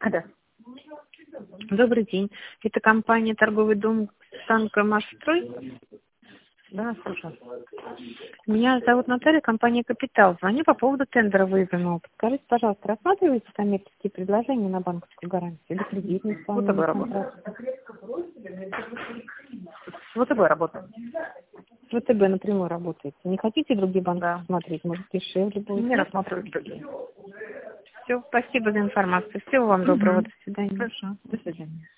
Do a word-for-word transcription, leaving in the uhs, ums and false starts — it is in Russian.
Да. Добрый день. Это компания «Торговый дом Санкомашстрой». Да, слушаю. Меня зовут Наталья, компания «Капитал». Звоню по поводу тендера выигранного. Подскажите, пожалуйста, рассматриваете коммерческие предложения на банковскую гарантию или кредитный Вот тобой работает. Вот тобой работает. С ВТБ напрямую работаете. Не хотите другие банки Да. смотреть? Может, дешевле будет? Не рассматривать другие. Все, спасибо за информацию. Всего вам доброго. До свидания. Хорошо. До свидания.